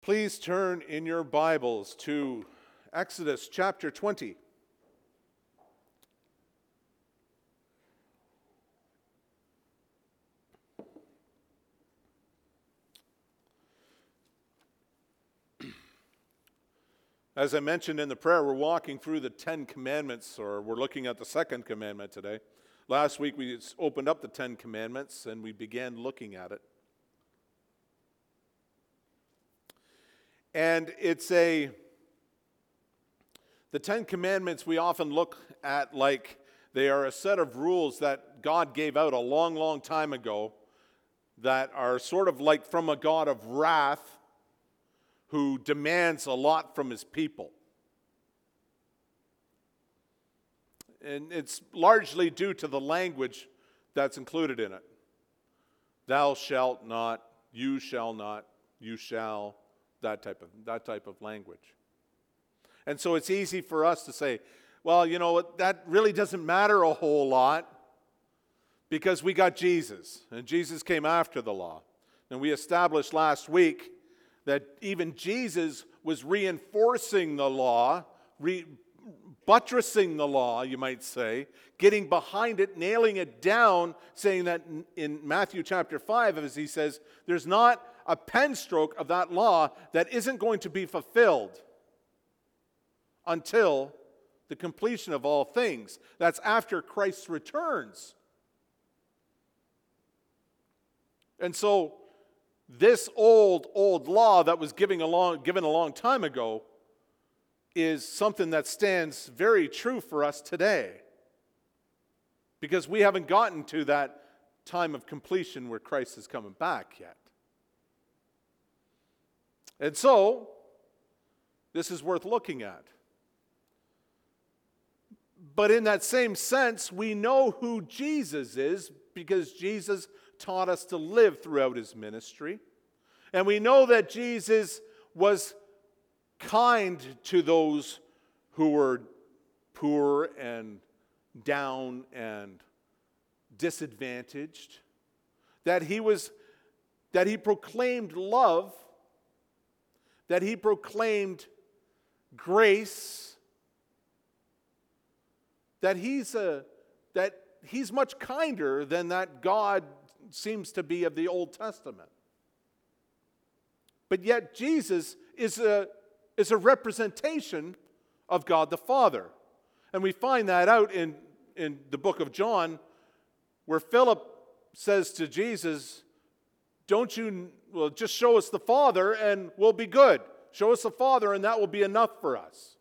Please turn in your Bibles to Exodus chapter 20. As I mentioned in the prayer, we're walking through the Ten Commandments, or we're looking at the second commandment today. Last week we opened up the Ten Commandments and we began looking at it. And the Ten Commandments we often look at like they are a set of rules that God gave out a long, long time ago that are sort of like from a God of wrath who demands a lot from his people. And it's largely due to the language that's included in it. Thou shalt not, you shall not, you shall. That type of language. And so it's easy for us to say, well, you know what, that really doesn't matter a whole lot because we got Jesus, and Jesus came after the law. And we established last week that even Jesus was reinforcing the law, buttressing the law, you might say, getting behind it, nailing it down, saying that in Matthew chapter 5, as he says, there's not a pen stroke of that law that isn't going to be fulfilled until the completion of all things. That's after Christ returns. And so this old law that was given a long time ago is something that stands very true for us today. Because we haven't gotten to that time of completion where Christ is coming back yet. And so, this is worth looking at. But in that same sense, we know who Jesus is because Jesus taught us to live throughout his ministry. And we know that Jesus was kind to those who were poor and down and disadvantaged. That he proclaimed love, that he proclaimed grace, that he's much kinder than that God seems to be of the Old Testament. But yet Jesus is a representation of God the Father. And we find that out in the book of John, where Philip says to Jesus, just show us the Father and we'll be good. Show us the Father and that will be enough for us.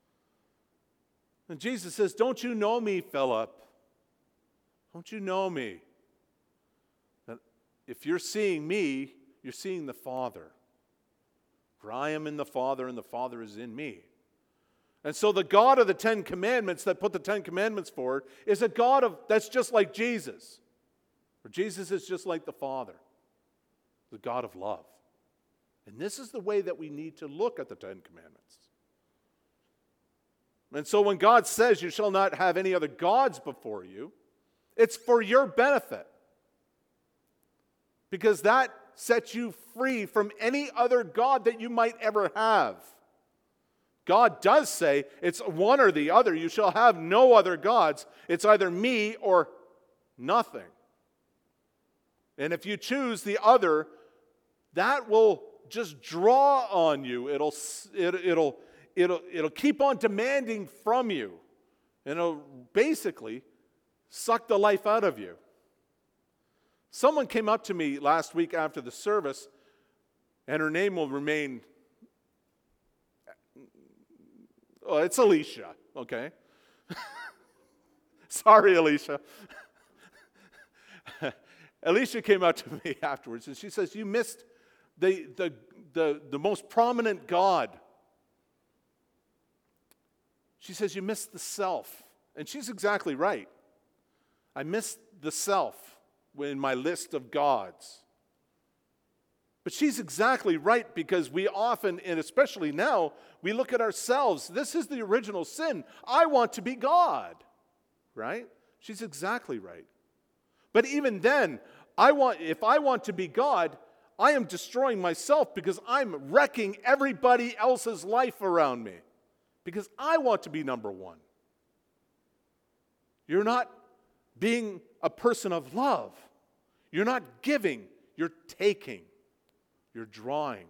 And Jesus says, don't you know me, Philip? Don't you know me? That if you're seeing me, you're seeing the Father. For I am in the Father and the Father is in me. And so the God of the Ten Commandments that put the Ten Commandments forward is a God that's just like Jesus. For Jesus is just like the Father. The God of love. And this is the way that we need to look at the Ten Commandments. And so when God says you shall not have any other gods before you, it's for your benefit. Because that sets you free from any other god that you might ever have. God does say it's one or the other. You shall have no other gods. It's either me or nothing. And if you choose the other, that will just draw on you. It'll keep on demanding from you. And it'll basically suck the life out of you. Someone came up to me last week after the service, and her name will remain, it's Alicia, okay? Sorry, Alicia. Alicia came up to me afterwards, and she says, you missed the most prominent God. She says, you missed the self. And she's exactly right. I missed the self in my list of gods. But she's exactly right, because we often, and especially now, we look at ourselves. This is the original sin. I want to be God, right? She's exactly right. But even then, if I want to be God, I am destroying myself because I'm wrecking everybody else's life around me because I want to be number one. You're not being a person of love. You're not giving, you're taking, you're drawing.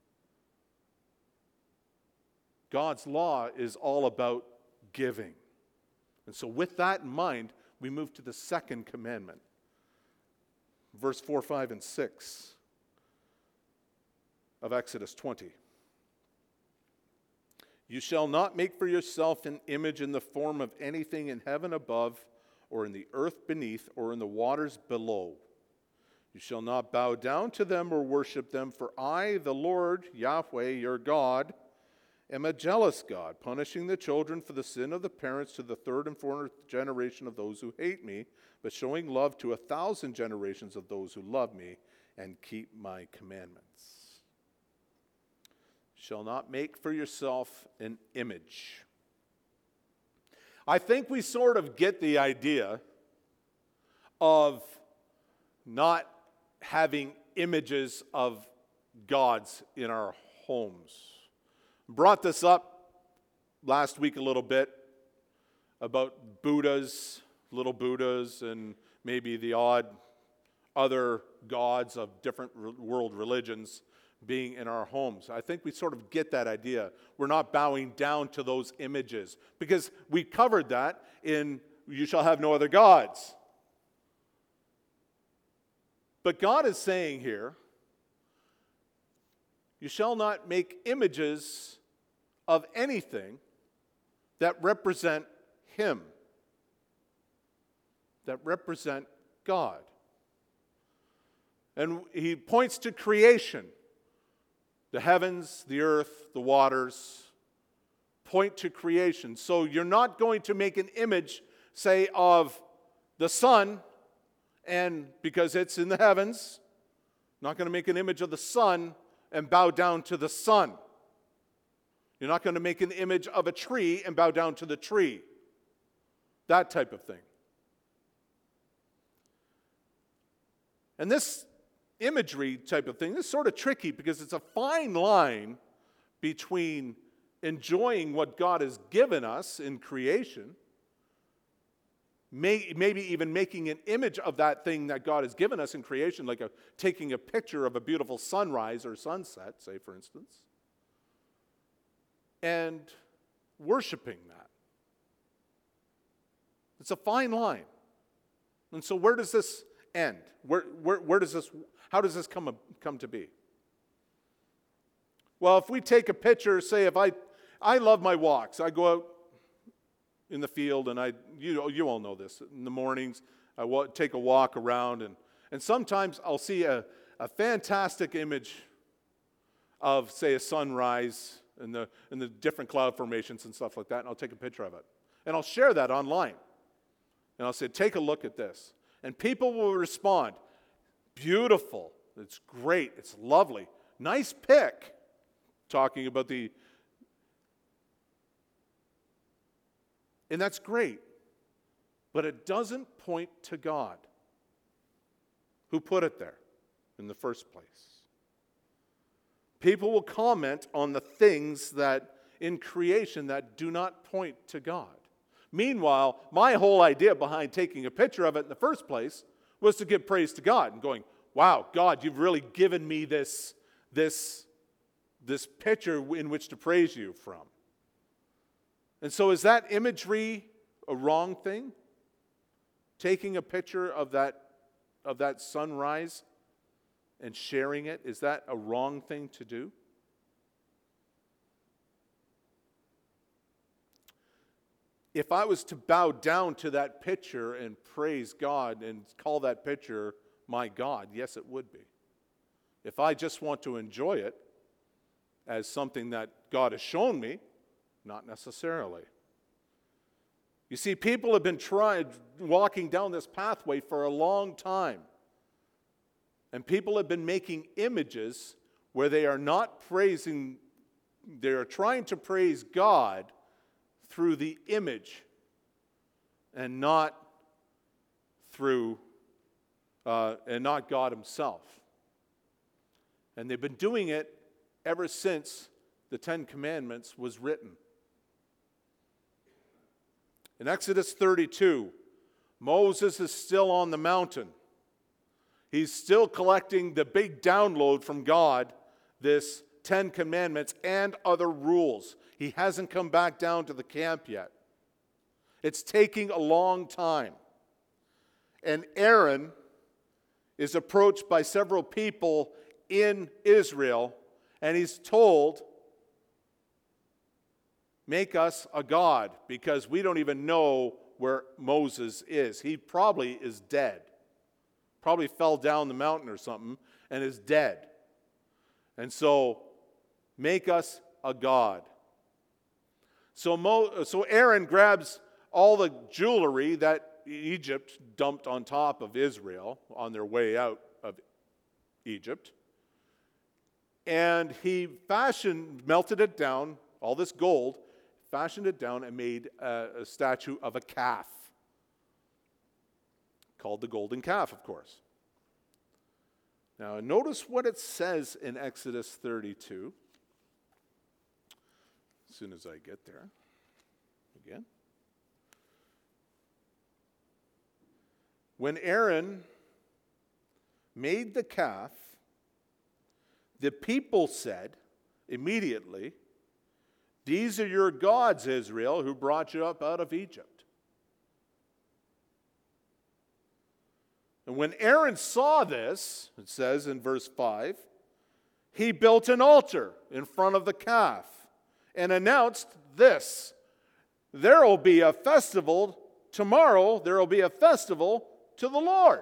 God's law is all about giving. And so with that in mind, we move to the second commandment. Verse 4, 5, and 6 of Exodus 20. You shall not make for yourself an image in the form of anything in heaven above, or in the earth beneath, or in the waters below. You shall not bow down to them or worship them, for I, the Lord, Yahweh, your God, am a jealous God, punishing the children for the sin of the parents to the third and fourth generation of those who hate me, but showing love to 1,000 generations of those who love me and keep my commandments. Shall not make for yourself an image. I think we sort of get the idea of not having images of gods in our homes. Brought this up last week a little bit about Buddhas, little Buddhas, and maybe the odd other gods of different world religions being in our homes. I think we sort of get that idea. We're not bowing down to those images because we covered that in you shall have no other gods. But God is saying here, you shall not make images of anything that represent Him, that represent God. And He points to creation. The heavens, the earth, the waters point to creation. So you're not going to make an image, say, of the sun, and because it's in the heavens, not going to make an image of the sun and bow down to the sun. You're not going to make an image of a tree and bow down to the tree. That type of thing. And this imagery type of thing is sort of tricky because it's a fine line between enjoying what God has given us in creation, maybe even making an image of that thing that God has given us in creation, like taking a picture of a beautiful sunrise or sunset, say for instance, and worshiping that. It's a fine line. And so where does this end? Where does this, how does this come to be? Well, if we take a picture, say if I love my walks. I go out in the field and you all know this. In the mornings, I take a walk around and sometimes I'll see a fantastic image of, say, a sunrise and the different cloud formations and stuff like that, and I'll take a picture of it. And I'll share that online. And I'll say, take a look at this. And people will respond, beautiful, it's great, it's lovely, nice pic, talking about and that's great, but it doesn't point to God, who put it there in the first place. People will comment on the things that in creation that do not point to God. Meanwhile, my whole idea behind taking a picture of it in the first place was to give praise to God and going, wow, God, you've really given me this picture in which to praise you from. And so is that imagery a wrong thing? Taking a picture of that sunrise and sharing it, is that a wrong thing to do? If I was to bow down to that picture and praise God and call that picture my God, yes, it would be. If I just want to enjoy it as something that God has shown me, not necessarily. You see, people have been walking down this pathway for a long time. And people have been making images where they are not praising, they are trying to praise God through the image and not through, and not God Himself. And they've been doing it ever since the Ten Commandments was written. In Exodus 32, Moses is still on the mountain. He's still collecting the big download from God, this Ten Commandments and other rules. He hasn't come back down to the camp yet. It's taking a long time. And Aaron is approached by several people in Israel, and he's told, make us a god, because we don't even know where Moses is. He probably is dead. Probably fell down the mountain or something and is dead. And so, make us a god. So Aaron grabs all the jewelry that Egypt dumped on top of Israel on their way out of Egypt. And he melted it down, all this gold, fashioned it down and made a statue of a calf. Called the golden calf, of course. Now, notice what it says in Exodus 32. As soon as I get there. Again. When Aaron made the calf, the people said immediately, "These are your gods, Israel, who brought you up out of Egypt." And when Aaron saw this, it says in verse 5, he built an altar in front of the calf and announced this: there will be a festival tomorrow, there will be a festival to the Lord,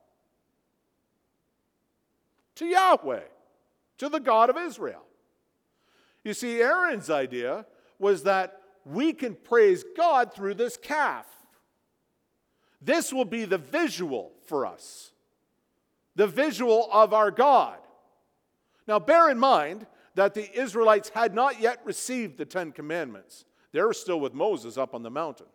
to Yahweh, to the God of Israel. You see, Aaron's idea was that we can praise God through this calf. This will be the visual for us, the visual of our God. Now, bear in mind that the Israelites had not yet received the Ten Commandments. They were still with Moses up on the mountain.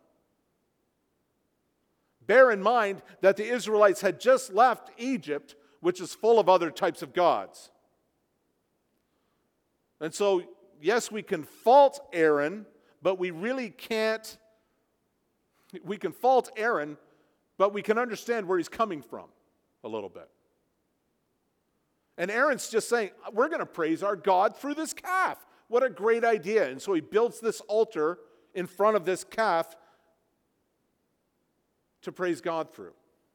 Bear in mind that the Israelites had just left Egypt, which is full of other types of gods. And so, yes, we can fault Aaron, but we really can't. We can fault Aaron, but we can understand where he's coming from a little bit. And Aaron's just saying, we're going to praise our God through this calf. What a great idea. And so he builds this altar in front of this calf to praise God through.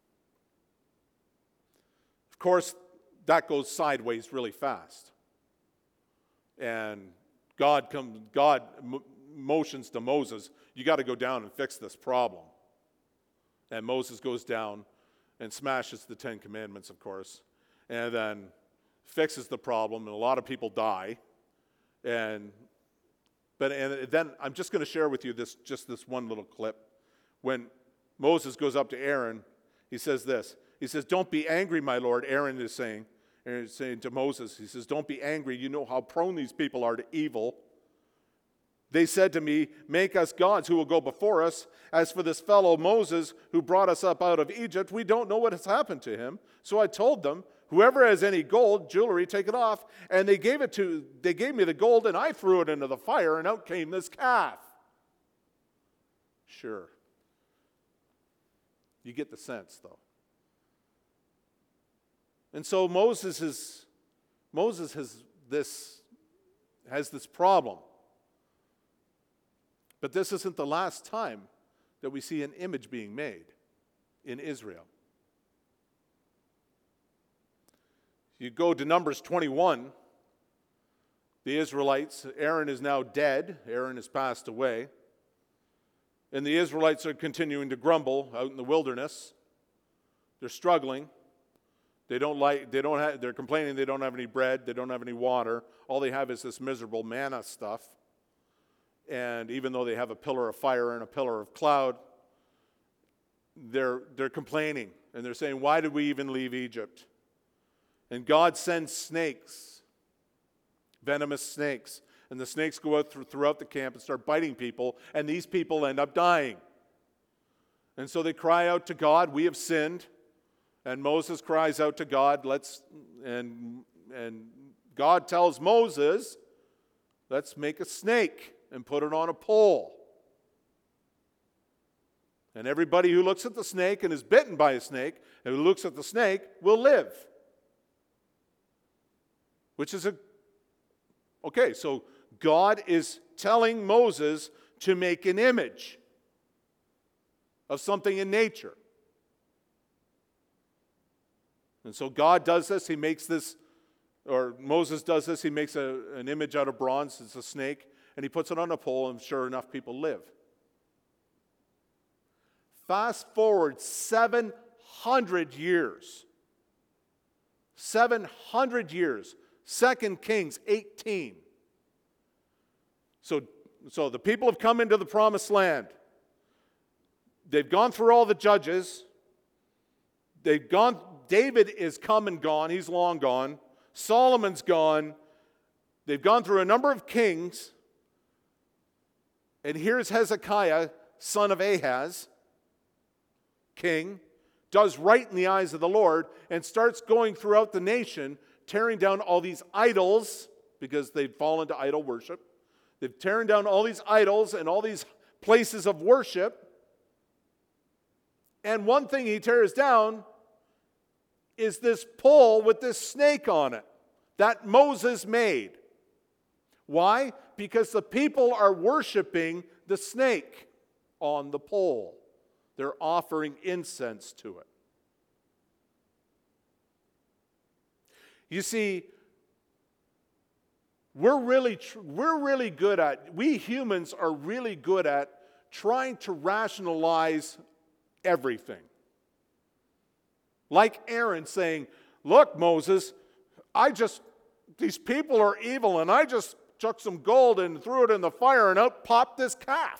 Of course, that goes sideways really fast. And God motions to Moses, you got to go down and fix this problem. And Moses goes down and smashes the Ten Commandments, of course, and then fixes the problem, and a lot of people die. And then I'm just going to share with you this one little clip. When Moses goes up to Aaron, he says this. He says, "Don't be angry, my lord." Aaron is saying to Moses, he says, "Don't be angry. You know how prone these people are to evil. They said to me, 'Make us gods who will go before us.' As for this fellow Moses who brought us up out of Egypt, we don't know what has happened to him." So I told them, "Whoever has any gold, jewelry, take it off." And they gave me the gold, and I threw it into the fire, and out came this calf. Sure. You get the sense, though. And so Moses has this problem. But this isn't the last time that we see an image being made in Israel. You go to Numbers 21, the Israelites, Aaron is now dead, Aaron has passed away, and the Israelites are continuing to grumble out in the wilderness. They're struggling. They're complaining they don't have any bread, they don't have any water. All they have is this miserable manna stuff. And even though they have a pillar of fire and a pillar of cloud, they're complaining. And they're saying, "Why did we even leave Egypt?" And God sends snakes, venomous snakes. And the snakes go out throughout the camp and start biting people. And these people end up dying. And so they cry out to God, "We have sinned." And Moses cries out to God, and God tells Moses, let's make a snake and put it on a pole. And everybody who looks at the snake and is bitten by a snake, and who looks at the snake, will live. Which is okay, so God is telling Moses to make an image of something in nature. And so God does this, he makes this, or Moses does this, he makes an image out of bronze, it's a snake, and he puts it on a pole, and sure enough, people live. Fast forward 700 years. 700 years. 2 Kings 18. So the people have come into the promised land. They've gone through all the judges. David is come and gone. He's long gone. Solomon's gone. They've gone through a number of kings. And here's Hezekiah, son of Ahaz, king, does right in the eyes of the Lord and starts going throughout the nation, tearing down all these idols because they've fallen to idol worship. They've tearing down all these idols and all these places of worship. And one thing he tears down is this pole with this snake on it that Moses made. Why? Because the people are worshiping the snake on the pole. They're offering incense to it. You see, we humans are really good at trying to rationalize everything. Like Aaron saying, look, Moses, these people are evil, and I just took some gold and threw it in the fire, and out popped this calf.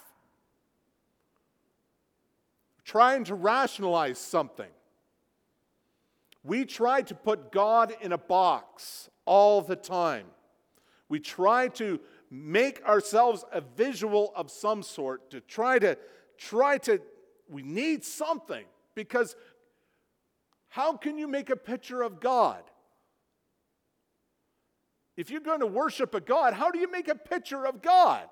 Trying to rationalize something. We try to put God in a box all the time. We try to make ourselves a visual of some sort, to try to, we need something, because how can you make a picture of God? If you're going to worship a God, how do you make a picture of God?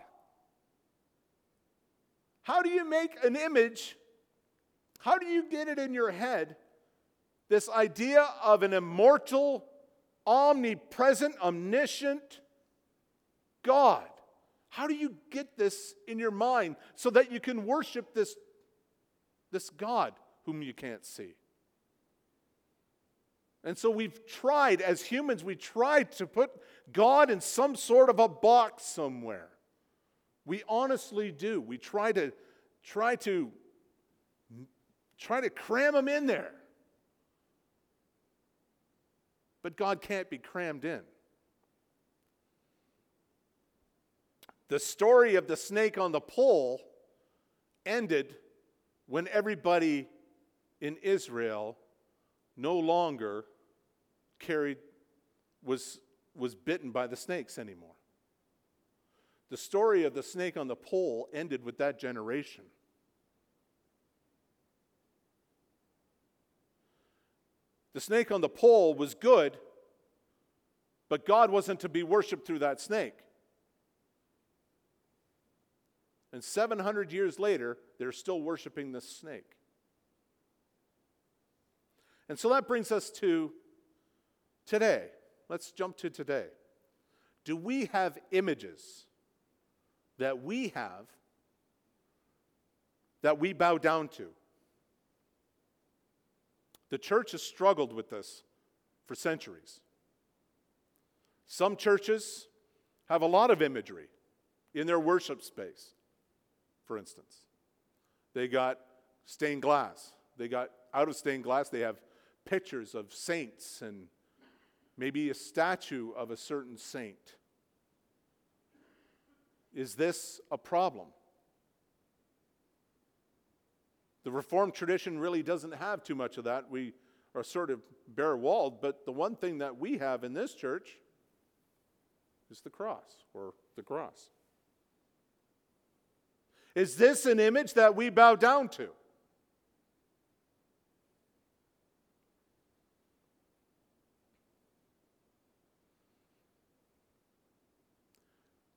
How do you make an image? How do you get it in your head, this idea of an immortal, omnipresent, omniscient God? How do you get this in your mind so that you can worship this God whom you can't see? And so we've tried, as humans, we tried to put God in some sort of a box somewhere. We honestly do. We try to cram him in there. But God can't be crammed in. The story of the snake on the pole ended when everybody in Israel no longer was bitten by the snakes anymore. The story of the snake on the pole ended with that generation. The snake on the pole was good, but God wasn't to be worshiped through that snake. And 700 years later, they're still worshiping this snake. And so that brings us to today. Let's jump to today. Do we have images that we have that we bow down to? The church has struggled with this for centuries. Some churches have a lot of imagery in their worship space, for instance. They got stained glass. They got, out of stained glass, they have pictures of saints and maybe a statue of a certain saint. Is this a problem? The Reformed tradition really doesn't have too much of that. We are sort of bare-walled, but the one thing that we have in this church is the cross, or the cross. Is this an image that we bow down to?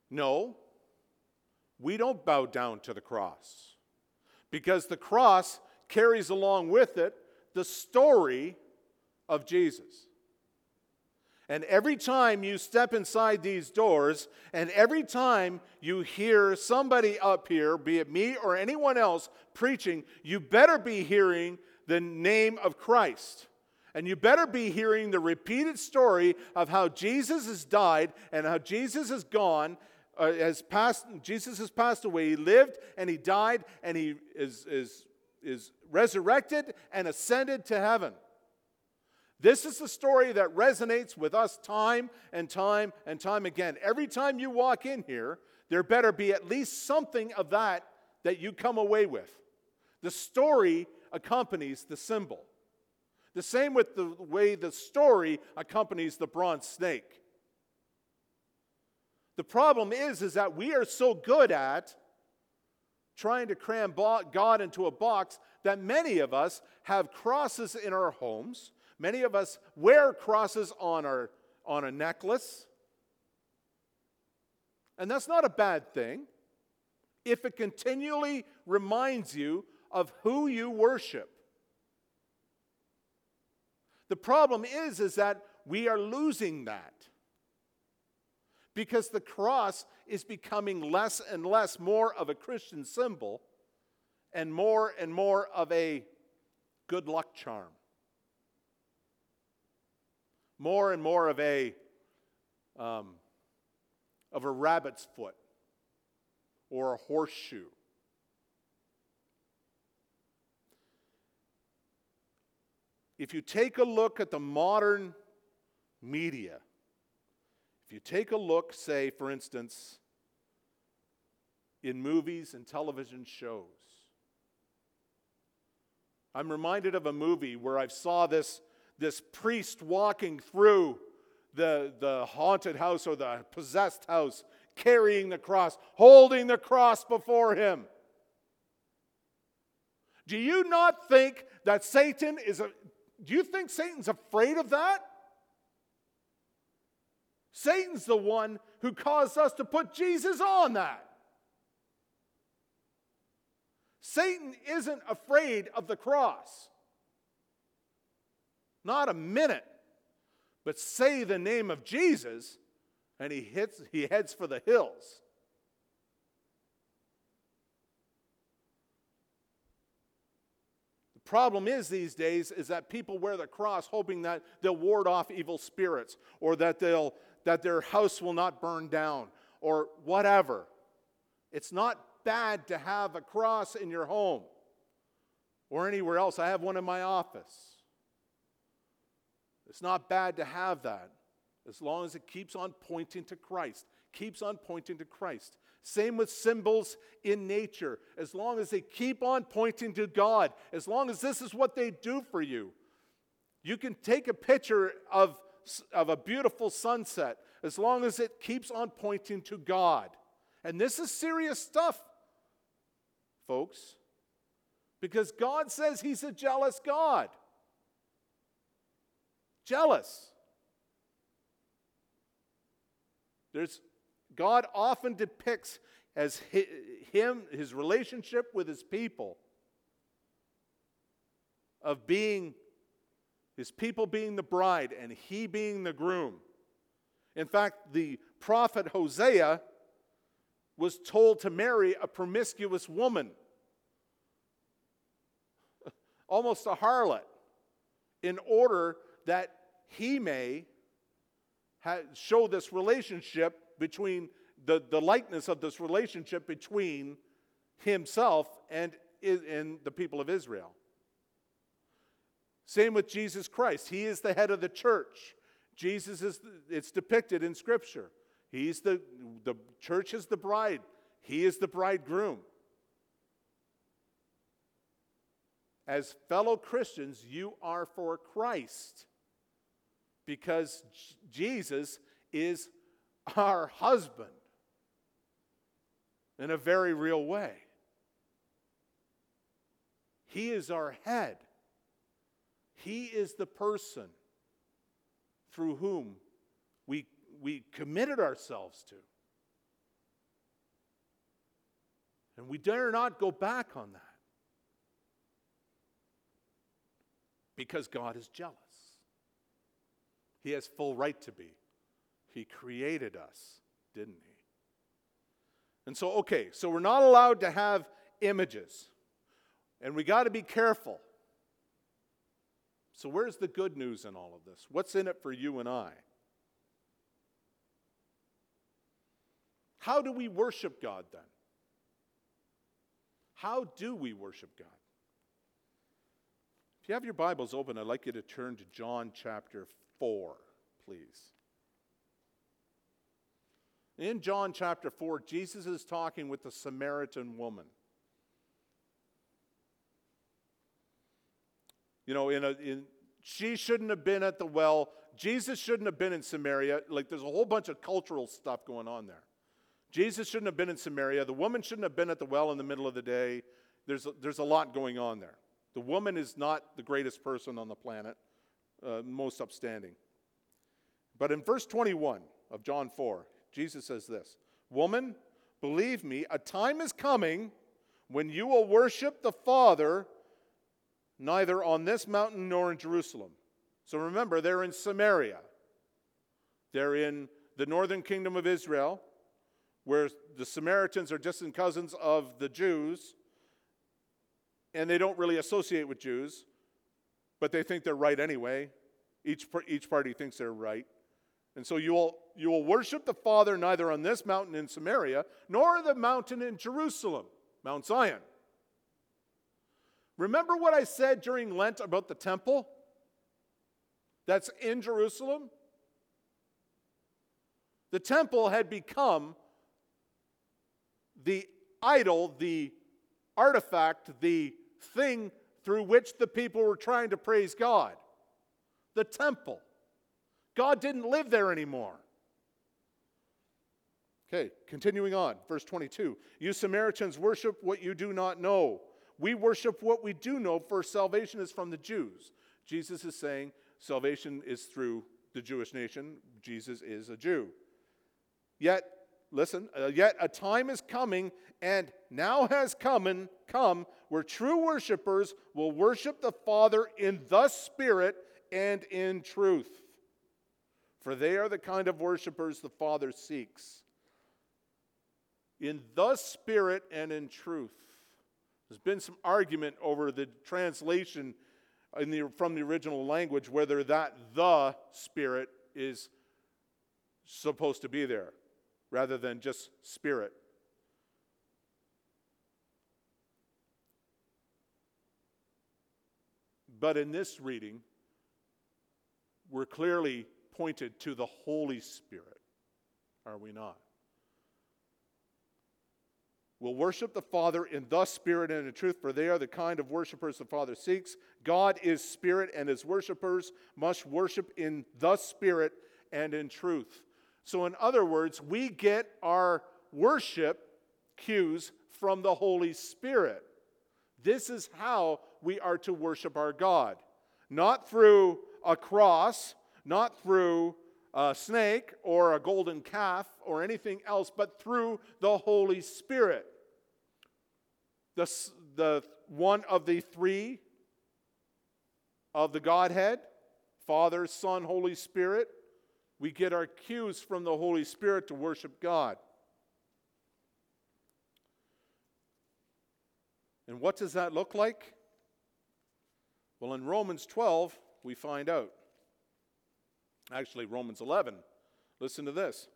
No, we don't bow down to the cross, because the cross carries along with it the story of Jesus. And every time you step inside these doors, and every time you hear somebody up here, be it me or anyone else, preaching, you better be hearing the name of Christ. And you better be hearing the repeated story of how Jesus has died and how Jesus has gone, Jesus has passed away. He lived and he died and he is resurrected and ascended to heaven. This is the story that resonates with us time and time and time again. Every time you walk in here, there better be at least something of that you come away with. The story accompanies the symbol. The same with the way the story accompanies the bronze snake. The problem is that we are so good at trying to cram God into a box that many of us have crosses in our homes. Many of us wear crosses on a necklace. And that's not a bad thing if it continually reminds you of who you worship. The problem is that we are losing that, because the cross is becoming less and less more of a Christian symbol and more of a good luck charm. More and more of a rabbit's foot or a horseshoe. If you take a look at the modern media, if you take a look, say, for instance, in movies and television shows, I'm reminded of a movie where I saw this priest walking through the haunted house or the possessed house, carrying the cross, holding the cross before him. Do you not think that do you think Satan's afraid of that? Satan's the one who caused us to put Jesus on that. Satan isn't afraid of the cross. Not a minute. But say the name of Jesus, and he heads for the hills. The problem is these days is that people wear the cross hoping that they'll ward off evil spirits, or that their house will not burn down, or whatever. It's not bad to have a cross in your home or anywhere else. I have one in my office. It's not bad to have that, as long as it keeps on pointing to Christ. Keeps on pointing to Christ. Same with symbols in nature. As long as they keep on pointing to God, as long as this is what they do for you. You can take a picture of a beautiful sunset, as long as it keeps on pointing to God. And this is serious stuff, folks, because God says He's a jealous God. Jealous. God often depicts as his relationship with his people of being his people being the bride and he being the groom. In fact, the prophet Hosea was told to marry a promiscuous woman, almost a harlot, in order that he may show this relationship between the likeness of this relationship between himself and the people of Israel. Same with Jesus Christ. He is the head of the church. It's depicted in Scripture. The church is the bride. He is the bridegroom. As fellow Christians, you are for Christ, because Jesus is our husband in a very real way. He is our head. He is the person through whom we committed ourselves to. And we dare not go back on that. Because God is jealous. He has full right to be. He created us, didn't he? And so, so we're not allowed to have images. And we got to be careful. So where's the good news in all of this? What's in it for you and I? How do we worship God then? How do we worship God? If you have your Bibles open, I'd like you to turn to John chapter 4, please. In John chapter 4, Jesus is talking with the Samaritan woman. You know, she shouldn't have been at the well. Jesus shouldn't have been in Samaria. Like, there's a whole bunch of cultural stuff going on there. Jesus shouldn't have been in Samaria. The woman shouldn't have been at the well in the middle of the day. There's a lot going on there. The woman is not the greatest person on the planet, most upstanding. But in verse 21 of John 4, Jesus says this, "Woman, believe me, a time is coming when you will worship the Father neither on this mountain nor in Jerusalem." So remember, they're in Samaria. They're in the northern kingdom of Israel, where the Samaritans are distant cousins of the Jews, and they don't really associate with Jews, but they think they're right anyway. Each party thinks they're right. And so you will worship the Father neither on this mountain in Samaria, nor the mountain in Jerusalem, Mount Zion. Remember what I said during Lent about the temple that's in Jerusalem? The temple had become the idol, the artifact, the thing through which the people were trying to praise God. The temple. God didn't live there anymore. Okay, continuing on, verse 22. "You Samaritans worship what you do not know. We worship what we do know, for salvation is from the Jews." Jesus is saying salvation is through the Jewish nation. Jesus is a Jew. Yet a time is coming, and now has come where true worshipers will worship the Father in the Spirit and in truth. For they are the kind of worshipers the Father seeks. In the Spirit and in truth. There's been some argument over the translation from the original language, whether that the Spirit is supposed to be there, rather than just Spirit. But in this reading, we're clearly pointed to the Holy Spirit, are we not? We'll worship the Father in the Spirit and in truth, for they are the kind of worshipers the Father seeks. God is Spirit, and His worshipers must worship in the Spirit and in truth. So in other words, we get our worship cues from the Holy Spirit. This is how we are to worship our God. Not through a cross, not through a snake or a golden calf or anything else, but through the Holy Spirit. The one of the three of the Godhead, Father, Son, Holy Spirit. We get our cues from the Holy Spirit to worship God. And what does that look like? Well, in Romans 12, we find out. Actually, Romans 11. Listen to this.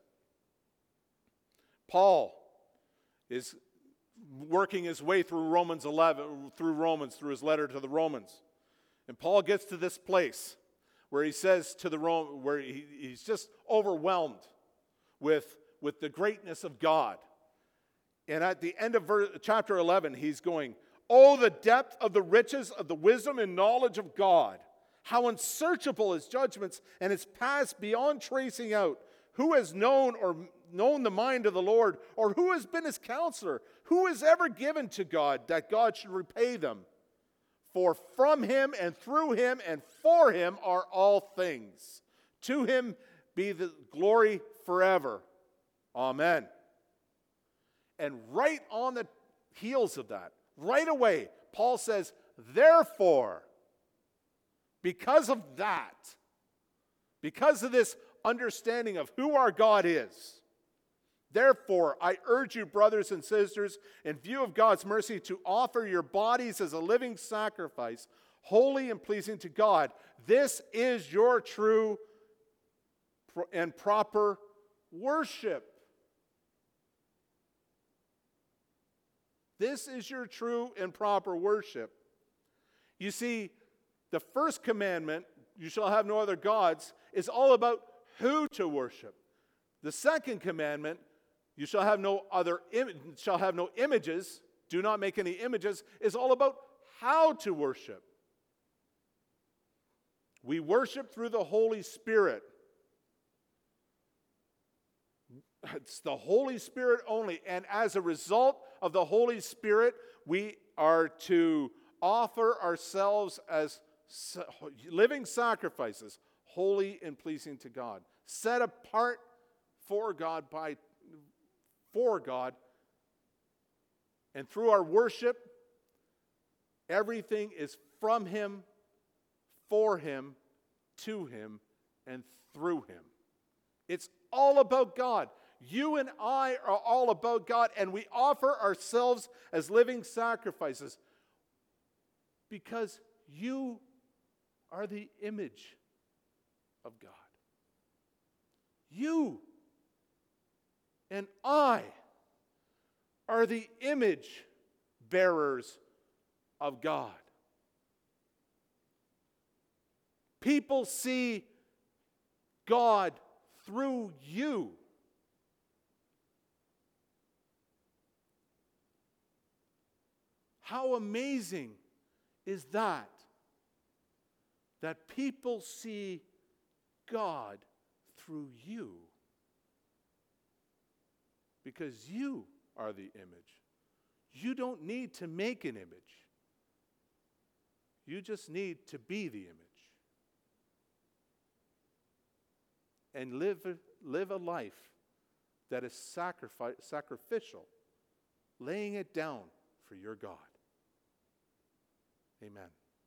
Paul is working his way through Romans 11, through his letter to the Romans. And Paul gets to this place where he says to the where he's just overwhelmed with the greatness of God. And at the end of chapter 11, he's going, "Oh, the depth of the riches of the wisdom and knowledge of God. How unsearchable His judgments and His paths beyond tracing out. Who has known the mind of the Lord? Or who has been His counselor? Who has ever given to God that God should repay them? For from Him and through Him and for Him are all things. To Him be the glory forever. Amen." And right on the heels of that. Right away, Paul says, therefore, because of that, because of this understanding of who our God is, therefore, I urge you, brothers and sisters, in view of God's mercy, to offer your bodies as a living sacrifice, holy and pleasing to God. This is your true and proper worship. This is your true and proper worship. You see, the first commandment, you shall have no other gods, is all about who to worship. The second commandment, you shall have no images, do not make any images, is all about how to worship. We worship through the Holy Spirit. It's the Holy Spirit only. And as a result of the Holy Spirit, we are to offer ourselves as living sacrifices, holy and pleasing to God, set apart for God, and through our worship, everything is from Him, for Him, to Him, and through Him. It's all about God. You and I are all about God, and we offer ourselves as living sacrifices because you are the image of God. You and I are the image bearers of God. People see God through you. How amazing is that? That people see God through you. Because you are the image. You don't need to make an image. You just need to be the image. And live a life that is sacrificial, laying it down for your God. Amen.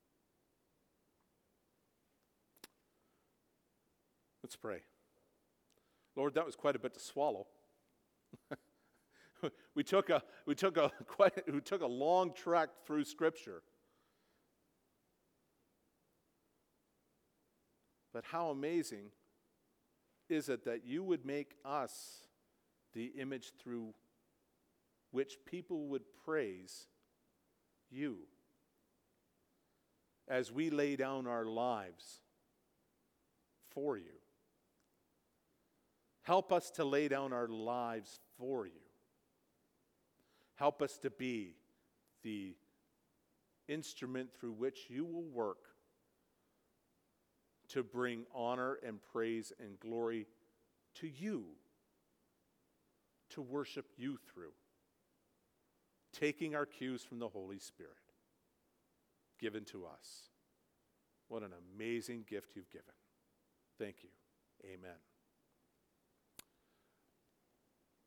Let's pray. Lord, that was quite a bit to swallow. we took a long trek through Scripture. But how amazing is it that you would make us the image through which people would praise you as we lay down our lives for you. Help us to lay down our lives for you. Help us to be the instrument through which you will work to bring honor and praise and glory to you, to worship you through, taking our cues from the Holy Spirit given to us. What an amazing gift you've given. Thank you. Amen.